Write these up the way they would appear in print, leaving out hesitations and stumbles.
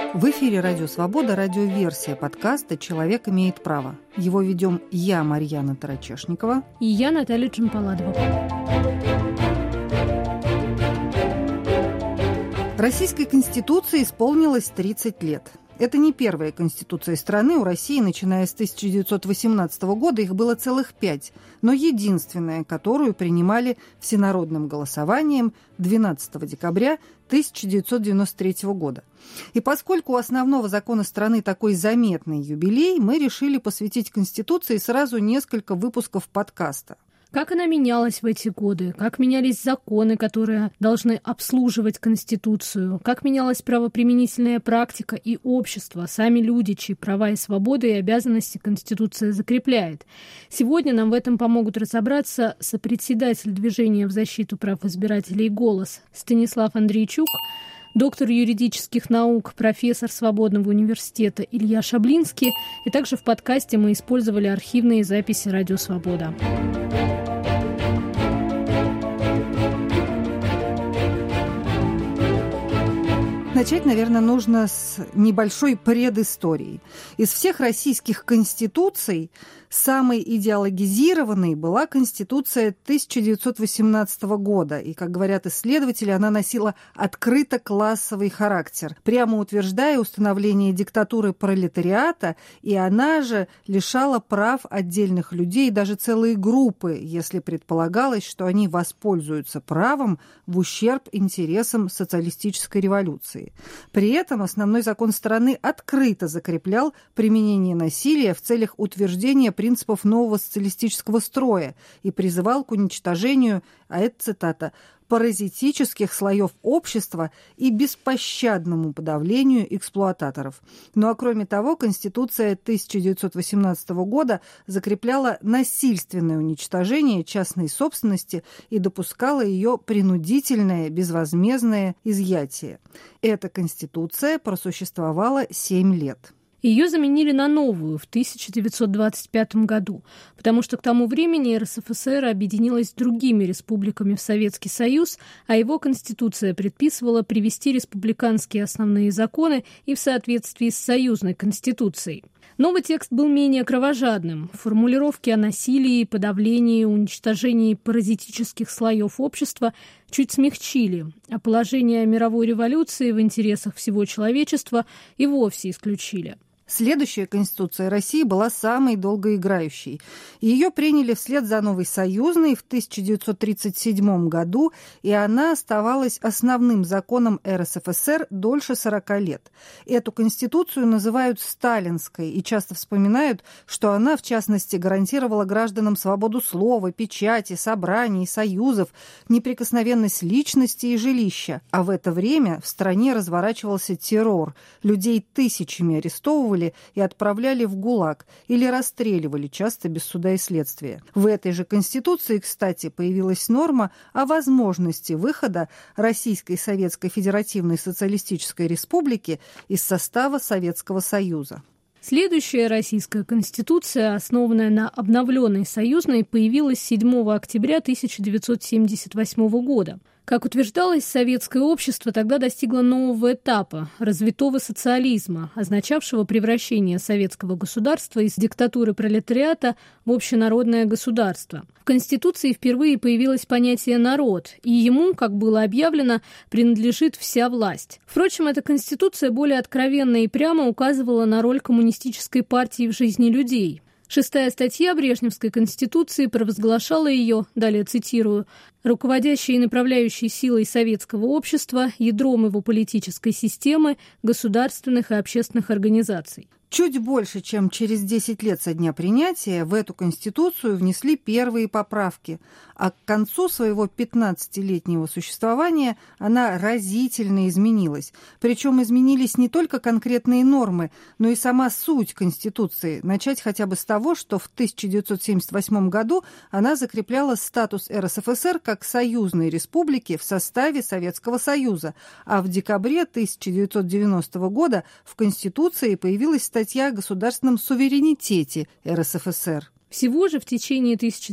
В эфире «Радио Свобода», радиоверсия подкаста «Человек имеет право». Его ведем я, Марьяна Тарачешникова. И я, Наталья Джампаладова. Российской Конституции исполнилось 30 лет. Это не первая Конституция страны. У России, начиная с 1918 года, их было целых 5, но единственная, которую принимали всенародным голосованием 12 декабря 1993 года. И поскольку у основного закона страны такой заметный юбилей, мы решили посвятить Конституции сразу несколько выпусков подкаста. Как она менялась в эти годы, как менялись законы, которые должны обслуживать Конституцию, как менялась правоприменительная практика и общество, сами люди, чьи права и свободы и обязанности Конституция закрепляет. Сегодня нам в этом помогут разобраться сопредседатель движения в защиту прав избирателей «Голос» Станислав Андрейчук, доктор юридических наук, профессор Свободного университета Илья Шаблинский. И также в подкасте мы использовали архивные записи «Радио Свобода». Начать, наверное, нужно с небольшой предыстории. Из всех российских конституций самой идеологизированной была Конституция 1918 года. И, как говорят исследователи, она носила открыто классовый характер, прямо утверждая установление диктатуры пролетариата, и она же лишала прав отдельных людей, даже целые группы, если предполагалось, что они воспользуются правом в ущерб интересам социалистической революции. При этом основной закон страны открыто закреплял применение насилия в целях утверждения принципов нового социалистического строя и призывал к уничтожению, а это цитата, «паразитических слоев общества и беспощадному подавлению эксплуататоров». Ну а кроме того, Конституция 1918 года закрепляла насильственное уничтожение частной собственности и допускала ее принудительное безвозмездное изъятие. Эта Конституция просуществовала 7 лет. Ее заменили на новую в 1925 году, потому что к тому времени РСФСР объединилась с другими республиками в Советский Союз, а его Конституция предписывала привести республиканские основные законы и в соответствии с союзной Конституцией. Новый текст был менее кровожадным. Формулировки о насилии, подавлении, уничтожении паразитических слоев общества чуть смягчили, а положение о мировой революции в интересах всего человечества и вовсе исключили. Следующая Конституция России была самой долгоиграющей. Ее приняли вслед за новой союзной в 1937 году, и она оставалась основным законом РСФСР дольше 40 лет. Эту Конституцию называют сталинской и часто вспоминают, что она, в частности, гарантировала гражданам свободу слова, печати, собраний, союзов, неприкосновенность личности и жилища. А в это время в стране разворачивался террор. Людей тысячами арестовывали и отправляли в ГУЛАГ или расстреливали, часто без суда и следствия. В этой же Конституции, кстати, появилась норма о возможности выхода Российской Советской Федеративной Социалистической Республики из состава Советского Союза. Следующая российская конституция, основанная на обновленной союзной, появилась 7 октября 1978 года. Как утверждалось, советское общество тогда достигло нового этапа – развитого социализма, означавшего превращение советского государства из диктатуры пролетариата в общенародное государство. В Конституции впервые появилось понятие «народ», и ему, как было объявлено, принадлежит вся власть. Впрочем, эта Конституция более откровенно и прямо указывала на роль коммунистической партии в жизни людей. 6-я статья Брежневской Конституции провозглашала ее, далее цитирую, руководящей и направляющей силой советского общества, ядром его политической системы, государственных и общественных организаций. Чуть больше, чем через 10 лет со дня принятия, в эту Конституцию внесли первые поправки, а к концу своего 15-летнего существования она разительно изменилась. Причем изменились не только конкретные нормы, но и сама суть Конституции. Начать хотя бы с того, что в 1978 году она закрепляла статус РСФСР как союзной республики в составе Советского Союза, а в декабре 1990 года в Конституции появилась статья о государственном суверенитете РСФСР. Всего же в течение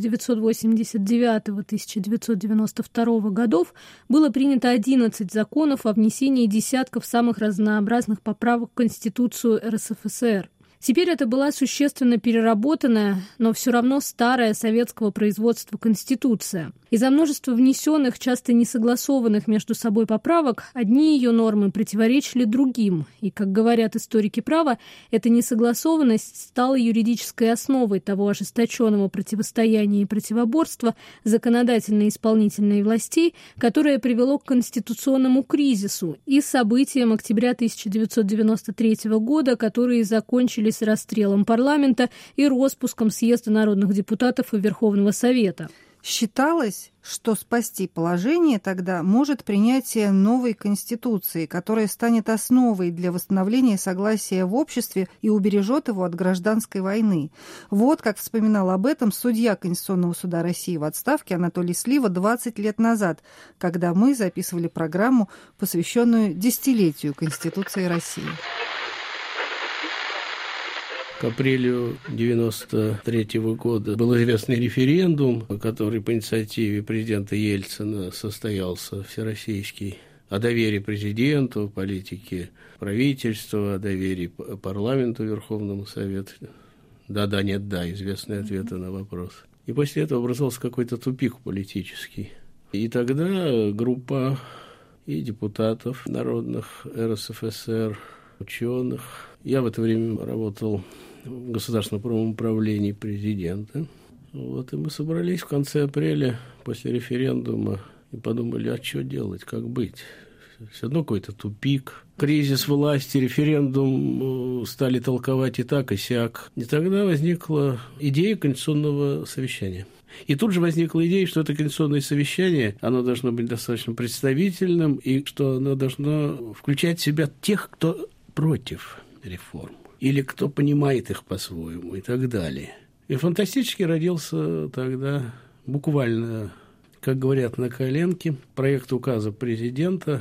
1989-1992 годов было принято 11 законов о внесении десятков самых разнообразных поправок в Конституцию РСФСР. Теперь это была существенно переработанная, но все равно старая советского производства Конституция. Из-за множества внесенных, часто несогласованных между собой поправок, одни ее нормы противоречили другим. И, как говорят историки права, эта несогласованность стала юридической основой того ожесточенного противостояния и противоборства законодательной и исполнительной властей, которое привело к конституционному кризису и событиям октября 1993 года, которые закончились расстрелом парламента и роспуском съезда народных депутатов и Верховного Совета. Считалось, что спасти положение тогда может принятие новой Конституции, которая станет основой для восстановления согласия в обществе и убережет его от гражданской войны. Вот как вспоминал об этом судья Конституционного суда России в отставке Анатолий Слива 20 лет назад, когда мы записывали программу, посвященную десятилетию Конституции России. К апрелю 1993 года был известный референдум, который по инициативе президента Ельцина состоялся, всероссийский, о доверии президенту, политике правительства, о доверии парламенту, Верховному Совету. Да-да, нет, да, известные ответы на вопрос. И после этого образовался какой-то тупик политический. И тогда группа и депутатов народных РСФСР, ученых. Я в это время работал в Государственном правовом управлении президента. Вот, и мы собрались в конце апреля после референдума и подумали, а что делать, как быть? Все равно какой-то тупик. Кризис власти, референдум стали толковать и так, и сяк. И тогда возникла идея конституционного совещания. И тут же возникла идея, что это конституционное совещание, оно должно быть достаточно представительным, и что оно должно включать в себя тех, кто против реформ, или кто понимает их по-своему и так далее. И фантастически родился тогда буквально, как говорят на коленке, проект указа президента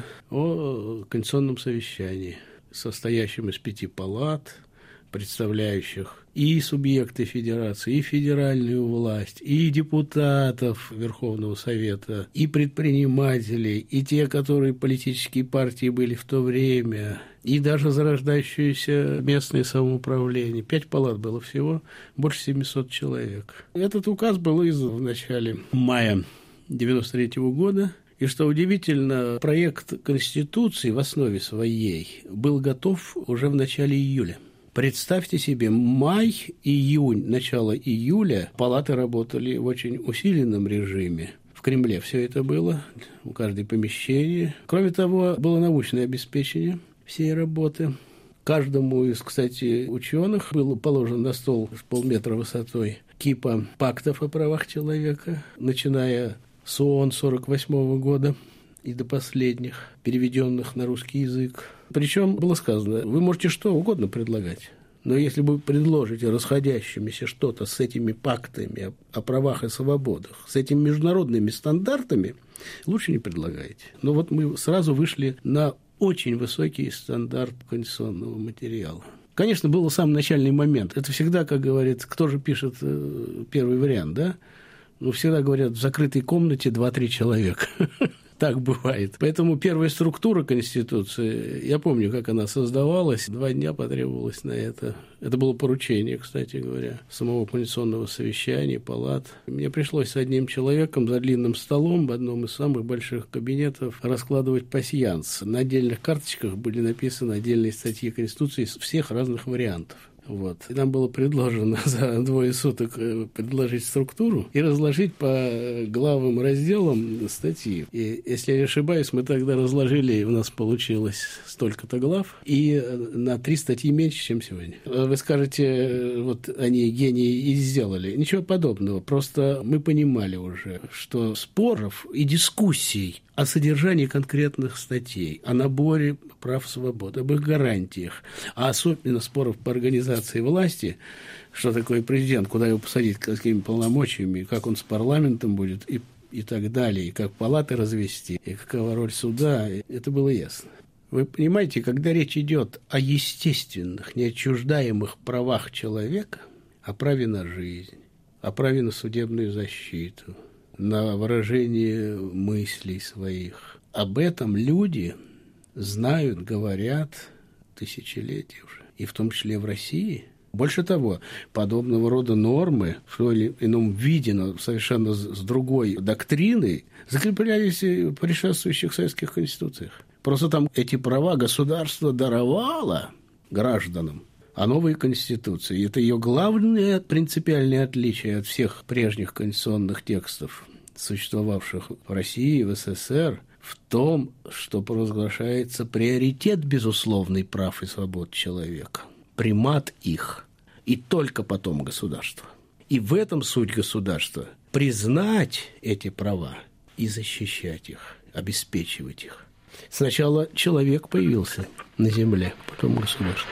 о конституционном совещании, состоящем из 5 палат, представляющих и субъекты федерации, и федеральную власть, и депутатов Верховного Совета, и предпринимателей, и те, которые политические партии были в то время, и даже зарождающееся местное самоуправление. 5 палат было всего, больше 700 человек. Этот указ был издан в начале мая 1993 года. И что удивительно, проект Конституции в основе своей был готов уже в начале июля. Представьте себе, май, июнь, начало июля палаты работали в очень усиленном режиме. В Кремле все это было, у каждой помещения. Кроме того, было научное обеспечение всей работы. Каждому из, кстати, ученых был положен на стол с полметра высотой кипа пактов о правах человека, начиная с ООН 1948 года и до последних, переведенных на русский язык. Причем было сказано, вы можете что угодно предлагать, но если вы предложите расходящимися что-то с этими пактами о правах и свободах, с этими международными стандартами, лучше не предлагайте. Но вот мы сразу вышли на очень высокий стандарт конституционного материала. Конечно, был самый начальный момент. Это всегда, как говорит, кто же пишет первый вариант, да? Ну, всегда говорят, в закрытой комнате 2-3 человека. Так бывает. Поэтому первая структура Конституции, я помню, как она создавалась, 2 дня потребовалось на это. Это было поручение, кстати говоря, самого конституционного совещания, палат. Мне пришлось с одним человеком за длинным столом в одном из самых больших кабинетов раскладывать пасьянс. На отдельных карточках были написаны отдельные статьи Конституции из всех разных вариантов. Вот. И нам было предложено за 2 суток предложить структуру и разложить по главам и разделам статьи. И, если я не ошибаюсь, мы тогда разложили, у нас получилось столько-то глав, и на 3 статьи меньше, чем сегодня. Вы скажете, вот они гении и сделали. Ничего подобного. Просто мы понимали уже, что споров и дискуссий о содержании конкретных статей, о наборе прав и свобод, об их гарантиях, а особенно споров по организации власти, что такое президент, куда его посадить, какими полномочиями, как он с парламентом будет и так далее, и как палаты развести, и какова роль суда, это было ясно. Вы понимаете, когда речь идет о естественных, неотчуждаемых правах человека, о праве на жизнь, о праве на судебную защиту, на выражение мыслей своих. Об этом люди знают, говорят тысячелетия уже, и в том числе в России. Больше того, подобного рода нормы в том или ином виде, но совершенно с другой доктриной, закреплялись в предшествующих советских конституциях. Просто там эти права государство даровало гражданам, а новые конституции – это ее главное принципиальное отличие от всех прежних конституционных текстов, существовавших в России, в СССР, в том, что провозглашается приоритет безусловный прав и свобод человека, примат их, и только потом государство. И в этом суть государства – признать эти права и защищать их, обеспечивать их. Сначала человек появился на земле, потом государство.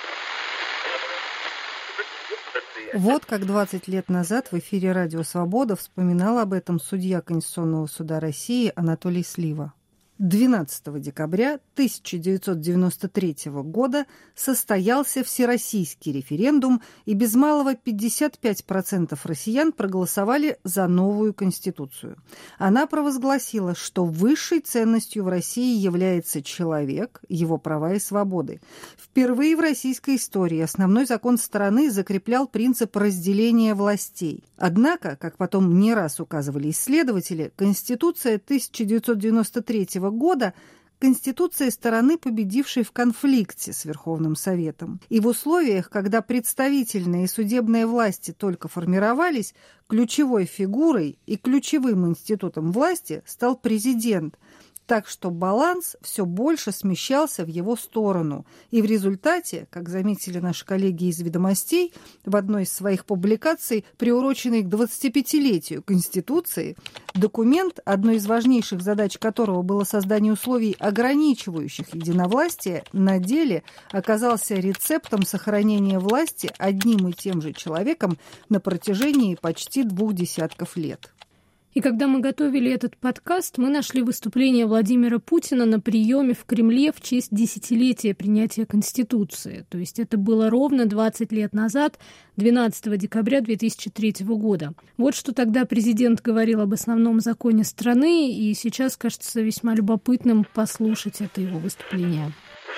Вот как 20 лет назад в эфире «Радио Свобода» вспоминал об этом судья Конституционного суда России Анатолий Слива. 12 декабря 1993 года состоялся всероссийский референдум, и без малого 55% россиян проголосовали за новую Конституцию. Она провозгласила, что высшей ценностью в России является человек, его права и свободы. Впервые в российской истории основной закон страны закреплял принцип разделения властей. Однако, как потом не раз указывали исследователи, Конституция 1993 года – Конституция стороны, победившей в конфликте с Верховным Советом. И в условиях, когда представительная и судебная власти только формировались, ключевой фигурой и ключевым институтом власти стал президент. Так что баланс все больше смещался в его сторону. И в результате, как заметили наши коллеги из «Ведомостей», в одной из своих публикаций, приуроченной к 25-летию Конституции, документ, одной из важнейших задач которого было создание условий, ограничивающих единовластие, на деле оказался рецептом сохранения власти одним и тем же человеком на протяжении почти 2 десятков лет. И когда мы готовили этот подкаст, мы нашли выступление Владимира Путина на приеме в Кремле в честь 10-летия принятия Конституции. То есть это было ровно 20 лет назад, 12 декабря 2003 года. Вот что тогда президент говорил об основном законе страны, и сейчас кажется весьма любопытным послушать это его выступление.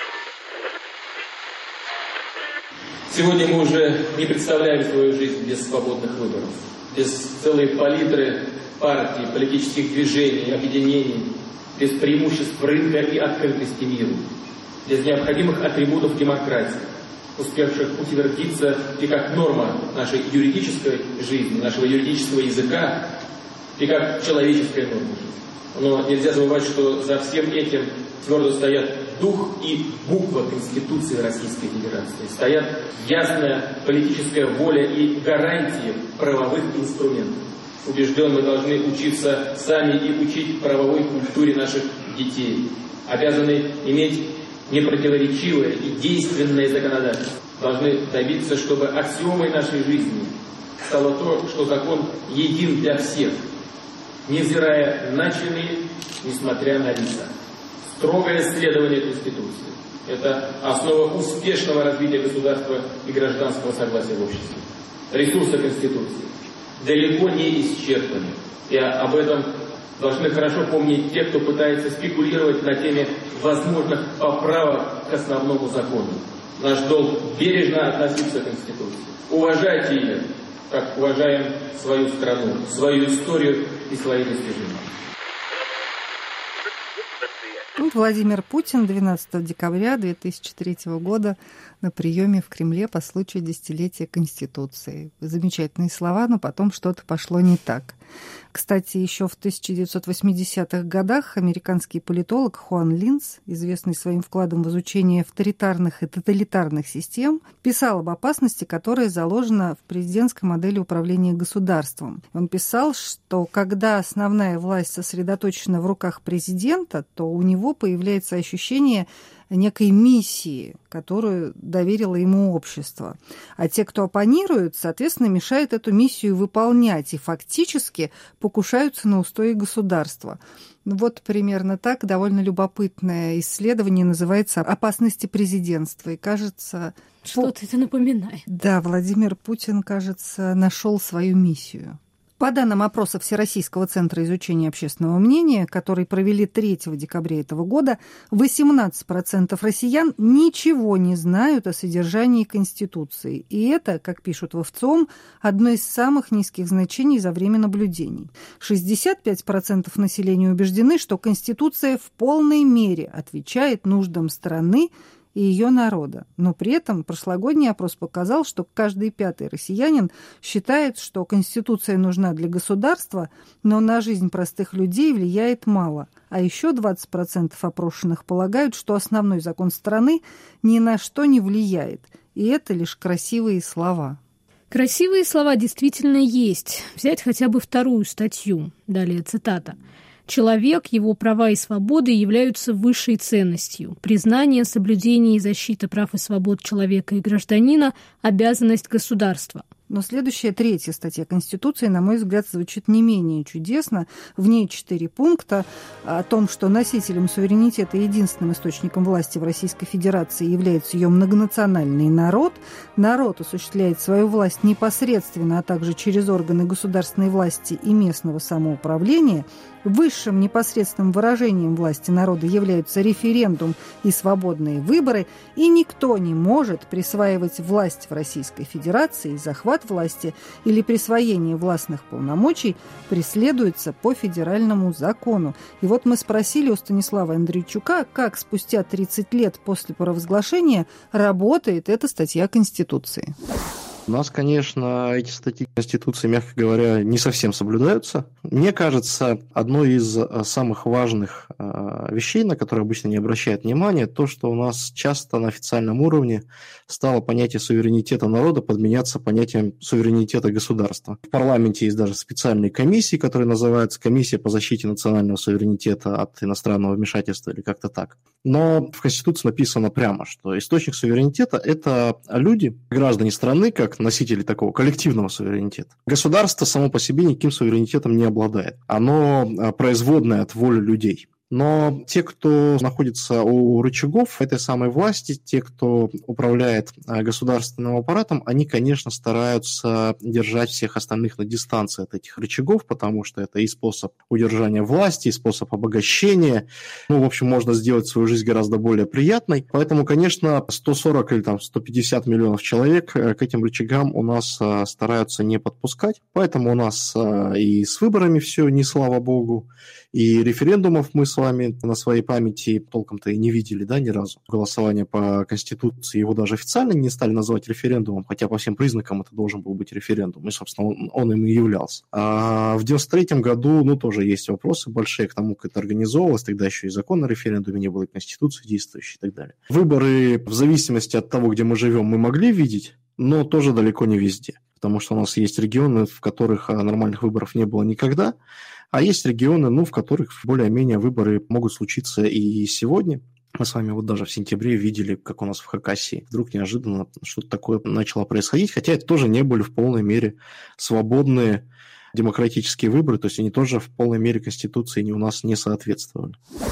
Сегодня мы уже не представляем свою жизнь без свободных выборов, без целой палитры партий, политических движений, объединений, без преимуществ рынка и открытости миру, без необходимых атрибутов демократии, успевших утвердиться и как норма нашей юридической жизни, нашего юридического языка, и как человеческая норма жизни. Но нельзя забывать, что за всем этим твердо стоят дух и буква Конституции Российской Федерации. Стоят ясная политическая воля и гарантии правовых инструментов. Убежден, мы должны учиться сами и учить правовой культуре наших детей. Обязаны иметь непротиворечивое и действенное законодательство. Должны добиться, чтобы аксиомой нашей жизни стало то, что закон един для всех, невзирая на чины, несмотря на лица. Строгое следование Конституции – это основа успешного развития государства и гражданского согласия в обществе. Ресурсы Конституции далеко не исчерпаны. И об этом должны хорошо помнить те, кто пытается спекулировать на теме возможных поправок к основному закону. Наш долг бережно относиться к Конституции, уважать ее, как уважаем свою страну, свою историю и свои достижения. Владимир Путин 12 декабря 2003 года на приеме в Кремле по случаю десятилетия Конституции. Замечательные слова, но потом что-то пошло не так. Кстати, еще в 1980-х годах американский политолог Хуан Линц, известный своим вкладом в изучение авторитарных и тоталитарных систем, писал об опасности, которая заложена в президентской модели управления государством. Он писал, что когда основная власть сосредоточена в руках президента, то у него появляется ощущение некой миссии, которую доверило ему общество. А те, кто оппонирует, соответственно, мешают эту миссию выполнять и фактически покушаются на устои государства. Вот примерно так довольно любопытное исследование называется «Опасности президентства». И кажется... Что-то это напоминает. Да, Владимир Путин, кажется, нашел свою миссию. По данным опроса Всероссийского центра изучения общественного мнения, который провели 3 декабря этого года, 18% россиян ничего не знают о содержании Конституции. И это, как пишут в ВЦИОМ, одно из самых низких значений за время наблюдений. 65% населения убеждены, что Конституция в полной мере отвечает нуждам страны и ее народа. Но при этом прошлогодний опрос показал, что каждый 5-й россиянин считает, что Конституция нужна для государства, но на жизнь простых людей влияет мало. А еще 20% опрошенных полагают, что основной закон страны ни на что не влияет. И это лишь красивые слова. Красивые слова действительно есть. Взять хотя бы 2-ю статью. Далее цитата. «Человек, его права и свободы являются высшей ценностью. Признание, соблюдение и защита прав и свобод человека и гражданина – обязанность государства». Но следующая 3-я статья Конституции, на мой взгляд, звучит не менее чудесно. В ней 4 пункта о том, что носителем суверенитета и единственным источником власти в Российской Федерации является ее многонациональный народ. Народ осуществляет свою власть непосредственно, а также через органы государственной власти и местного самоуправления. Высшим непосредственным выражением власти народа являются референдум и свободные выборы, и никто не может присваивать власть в Российской Федерации, захват власти или присвоение властных полномочий преследуется по федеральному закону. И вот мы спросили у Станислава Андрейчука, как спустя 30 лет после провозглашения работает эта статья Конституции. У нас, конечно, эти статьи Конституции, мягко говоря, не совсем соблюдаются. Мне кажется, одной из самых важных вещей, на которые обычно не обращают внимания, то, что у нас часто на официальном уровне стало понятие суверенитета народа подменяться понятием суверенитета государства. В парламенте есть даже специальные комиссии, которые называются «Комиссия по защите национального суверенитета от иностранного вмешательства» или как-то так. Но в Конституции написано прямо, что источник суверенитета – это люди, граждане страны, как носители такого коллективного суверенитета. Государство само по себе никаким суверенитетом не обладает. Оно производное от воли людей. Но те, кто находится у рычагов этой самой власти, те, кто управляет государственным аппаратом, они, конечно, стараются держать всех остальных на дистанции от этих рычагов, потому что это и способ удержания власти, и способ обогащения. В общем, можно сделать свою жизнь гораздо более приятной. Поэтому, конечно, 140 или 150 миллионов человек к этим рычагам у нас стараются не подпускать. Поэтому у нас и с выборами все не слава богу, и референдумов мы с вами на своей памяти толком-то и не видели, да, ни разу. Голосование по Конституции, его даже официально не стали называть референдумом, хотя по всем признакам это должен был быть референдум, и, собственно, он им и являлся. А в 93-м году, тоже есть вопросы большие к тому, как это организовывалось, тогда еще и закон о референдуме не было, и Конституции действующей и так далее. Выборы, в зависимости от того, где мы живем, мы могли видеть, но тоже далеко не везде, потому что у нас есть регионы, в которых нормальных выборов не было никогда, а есть регионы, в которых более-менее выборы могут случиться и сегодня. Мы с вами даже в сентябре видели, как у нас в Хакасии вдруг неожиданно что-то такое начало происходить, хотя это тоже не были в полной мере свободные демократические выборы, то есть они тоже в полной мере Конституции у нас не соответствовали.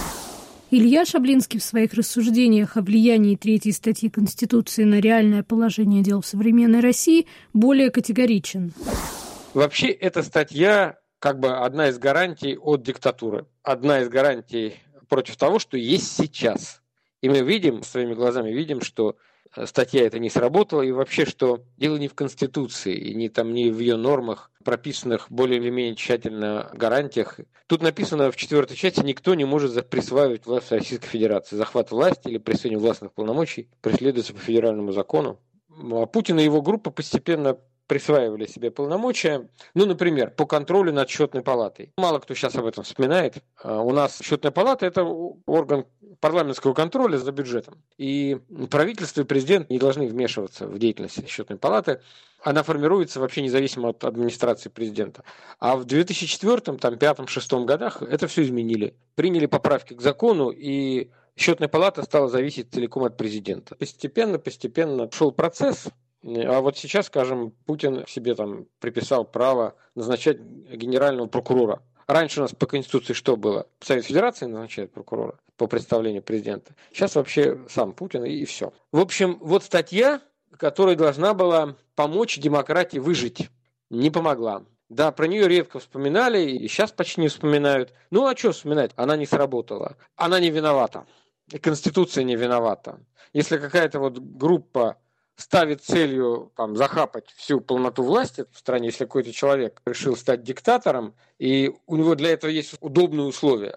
Илья Шаблинский в своих рассуждениях о влиянии 3-й статьи Конституции на реальное положение дел в современной России более категоричен. Вообще, эта статья одна из гарантий от диктатуры, одна из гарантий против того, что есть сейчас. И мы видим, своими глазами видим, что статья эта не сработала, и вообще, что дело не в Конституции, и не в ее нормах, прописанных более или менее тщательно гарантиях. Тут написано в 4-й части: никто не может присваивать власть Российской Федерации. Захват власти или присвоение властных полномочий преследуется по федеральному закону. А Путин и его группа постепенно присваивали себе полномочия, например, по контролю над счетной палатой. Мало кто сейчас об этом вспоминает. У нас счетная палата – это орган парламентского контроля за бюджетом. И правительство и президент не должны вмешиваться в деятельность счетной палаты. Она формируется вообще независимо от администрации президента. А в 2004, 2005, 2006 годах это все изменили. Приняли поправки к закону, и Счетная палата стала зависеть целиком от президента. Постепенно шел процесс. А вот сейчас, скажем, Путин себе там приписал право назначать генерального прокурора. Раньше у нас по Конституции что было? Совет Федерации назначает прокурора по представлению президента. Сейчас вообще сам Путин и все. В общем, вот статья, которая должна была помочь демократии выжить, не помогла. Да, про нее редко вспоминали, и сейчас почти не вспоминают. Ну, а что вспоминать? Она не сработала. Она не виновата. И Конституция не виновата. Если какая-то вот группа ставит целью там, захапать всю полноту власти в стране, если какой-то человек решил стать диктатором, и у него для этого есть удобные условия,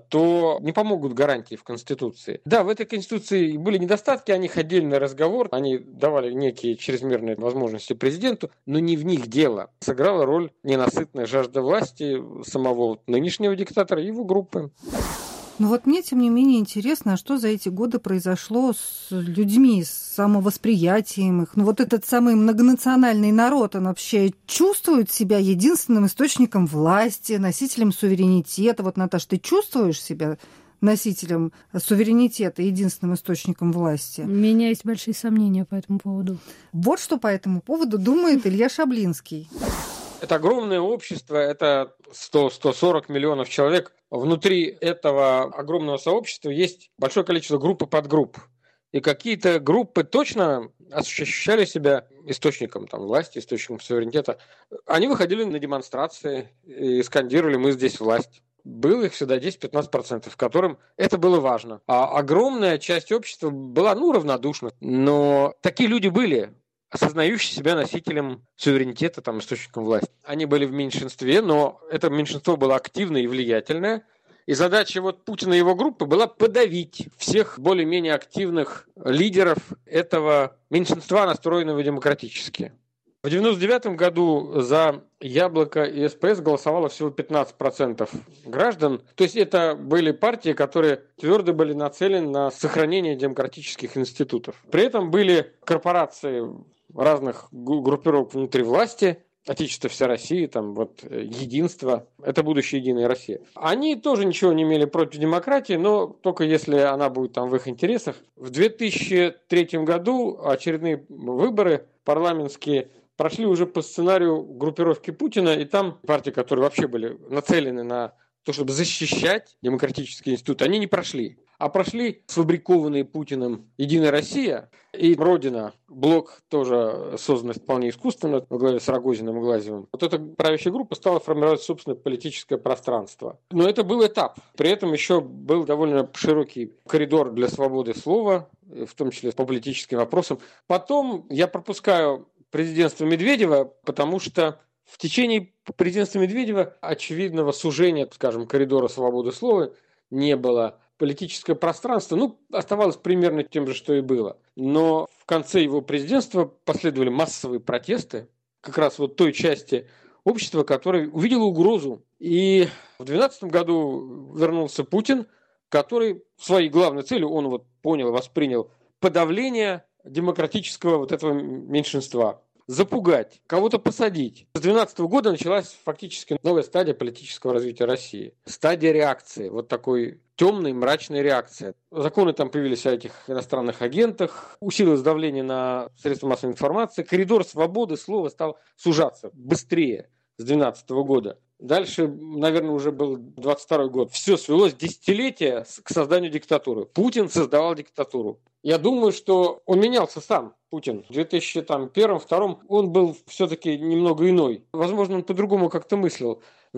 то не помогут гарантии в Конституции. Да, в этой Конституции были недостатки, о них отдельный разговор, они давали некие чрезмерные возможности президенту, но не в них дело. Сыграла роль ненасытная жажда власти самого нынешнего диктатора и его группы. Но вот мне, тем не менее, интересно, а что за эти годы произошло с людьми, с самовосприятием их? Ну вот этот самый многонациональный народ, он вообще чувствует себя единственным источником власти, носителем суверенитета? Вот, Наташа, ты чувствуешь себя носителем суверенитета, единственным источником власти? У меня есть большие сомнения по этому поводу. Вот что по этому поводу думает Илья Шаблинский. Это огромное общество, это 100-140 миллионов человек. Внутри этого огромного сообщества есть большое количество групп и подгрупп. И какие-то группы точно ощущали себя источником там, власти, источником суверенитета. Они выходили на демонстрации и скандировали «Мы здесь власть». Было их всегда 10-15%, которым это было важно. А огромная часть общества была равнодушна. Но такие люди были, осознающие себя носителем суверенитета, там, источником власти. Они были в меньшинстве, но это меньшинство было активное и влиятельное. И задача Путина и его группы была подавить всех более-менее активных лидеров этого меньшинства, настроенного демократически. В 1999 году за «Яблоко» и СПС голосовало всего 15% граждан. То есть это были партии, которые твердо были нацелены на сохранение демократических институтов. При этом были корпорации разных группировок внутри власти, Отечество вся России, Единство, это будущее Единая Россия. Они тоже ничего не имели против демократии, но только если она будет в их интересах. В 2003 году очередные выборы парламентские прошли уже по сценарию группировки Путина, и там партии, которые вообще были нацелены на то, чтобы защищать демократический институт, они не прошли. А прошли сфабрикованные Путиным «Единая Россия» и «Родина». Блок тоже создан вполне искусственно, во главе с Рогозиным и Глазьевым. Вот эта правящая группа стала формировать собственное политическое пространство. Но это был этап. При этом еще был довольно широкий коридор для свободы слова, в том числе по политическим вопросам. Потом я пропускаю президентство Медведева, потому что в течение президентства Медведева очевидного сужения, коридора свободы слова не было. Политическое пространство, оставалось примерно тем же, что и было. Но в конце его президентства последовали массовые протесты как раз той части общества, которая увидела угрозу. И в 2012 году вернулся Путин, который своей главной целью, он понял и воспринял подавление демократического этого меньшинства. Запугать, кого-то посадить. С 2012 года началась фактически новая стадия политического развития России. Стадия реакции, такой темной, мрачной реакции. Законы там появились о этих иностранных агентах, усилилось давление на средства массовой информации, коридор свободы слова стал сужаться быстрее с 2012 года. Дальше, наверное, уже был 22 год. Все свелось десятилетие к созданию диктатуры. Путин создавал диктатуру. Я думаю, что он менялся сам, Путин. В 2001-2002 он был все-таки немного иной. Возможно, он по-другому как-то мыслил. В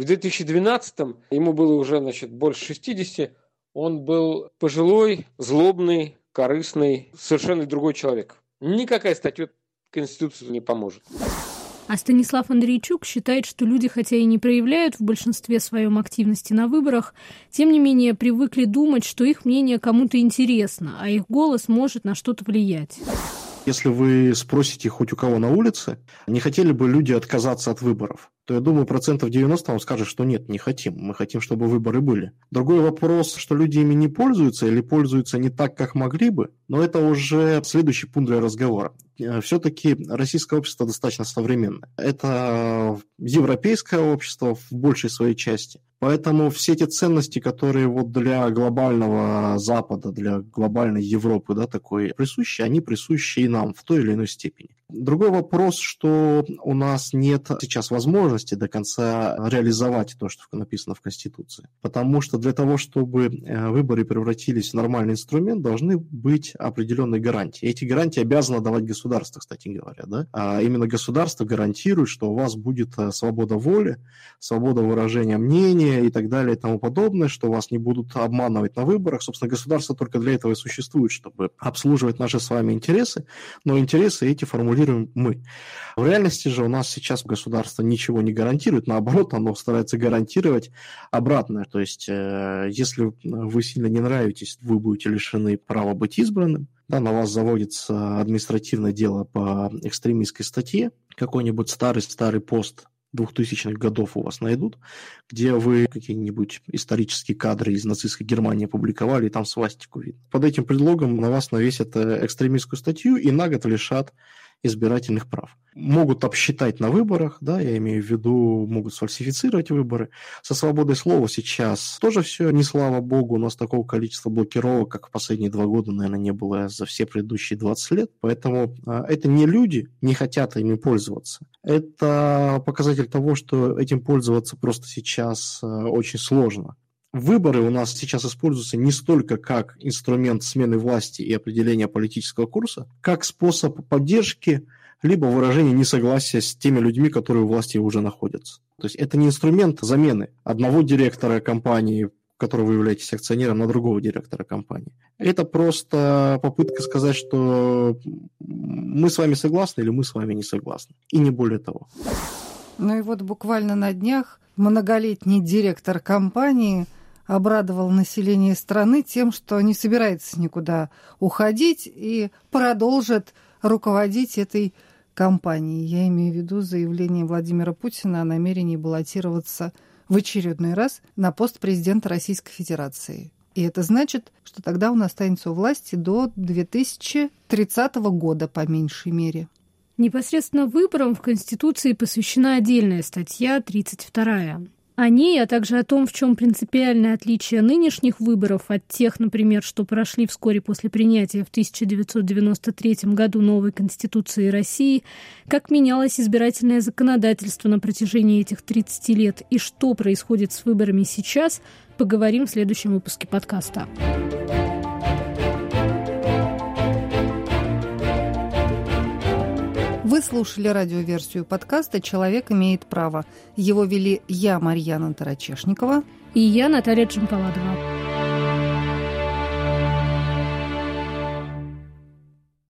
2012 ему было уже, больше 60. Он был пожилой, злобный, корыстный, совершенно другой человек. Никакая статья Конституции не поможет. А Станислав Андрейчук считает, что люди, хотя и не проявляют в большинстве своем активности на выборах, тем не менее привыкли думать, что их мнение кому-то интересно, а их голос может на что-то влиять. Если вы спросите хоть у кого на улице, не хотели бы люди отказаться от выборов? то я думаю, 90% вам скажет, что нет, не хотим. Мы хотим, чтобы выборы были. Другой вопрос, что люди ими не пользуются или пользуются не так, как могли бы, но это уже следующий пункт для разговора. Все-таки российское общество достаточно современное. Это европейское общество в большей своей части. Поэтому все эти ценности, которые вот для глобального Запада, для глобальной Европы, да, такой присущи, они присущи и нам в той или иной степени. Другой вопрос, что у нас нет сейчас возможности до конца реализовать то, что написано в Конституции. Потому что для того, чтобы выборы превратились в нормальный инструмент, должны быть определенные гарантии. Эти гарантии обязано давать государство, кстати говоря. Да? А именно государство гарантирует, что у вас будет свобода воли, свобода выражения мнения и так далее и тому подобное, что вас не будут обманывать на выборах. Собственно, государство только для этого и существует, чтобы обслуживать наши с вами интересы, но интересы эти формулируем мы. В реальности же у нас сейчас государство ничего не гарантирует, наоборот, оно старается гарантировать обратное. То есть, если вы сильно не нравитесь, вы будете лишены права быть избранным, да, на вас заводится административное дело по экстремистской статье, какой-нибудь старый пост 2000-х годов у вас найдут, где вы какие-нибудь исторические кадры из нацистской Германии опубликовали, и там свастику видно. Под этим предлогом на вас навесят экстремистскую статью и на год лишат избирательных прав. Могут обсчитать на выборах, да, я имею в виду, могут сфальсифицировать выборы. Со свободой слова сейчас тоже все, не слава богу, у нас такого количества блокировок, как в последние 2 года, наверное, не было за все предыдущие 20 лет. Поэтому это не люди не хотят ими пользоваться. Это показатель того, что этим пользоваться просто сейчас очень сложно. Выборы у нас сейчас используются не столько как инструмент смены власти и определения политического курса, как способ поддержки либо выражения несогласия с теми людьми, которые у власти уже находятся. То есть это не инструмент замены одного директора компании, в которой вы являетесь акционером, на другого директора компании. Это просто попытка сказать, что мы с вами согласны или мы с вами не согласны. И не более того. Ну и вот буквально на днях многолетний директор компании обрадовал население страны тем, что не собирается никуда уходить и продолжит руководить этой компанией. Я имею в виду заявление Владимира Путина о намерении баллотироваться в очередной раз на пост президента Российской Федерации. И это значит, что тогда он останется у власти до 2030 года, по меньшей мере. Непосредственно выборам в Конституции посвящена отдельная статья, 32-я. О ней, а также о том, в чем принципиальное отличие нынешних выборов от тех, например, что прошли вскоре после принятия в 1993 году новой Конституции России, как менялось избирательное законодательство на протяжении этих 30 лет и что происходит с выборами сейчас, поговорим в следующем выпуске подкаста. Вы слушали радиоверсию подкаста «Человек имеет право». Его вели я, Марьяна Тарачешникова, и я, Наталья Джампаладова.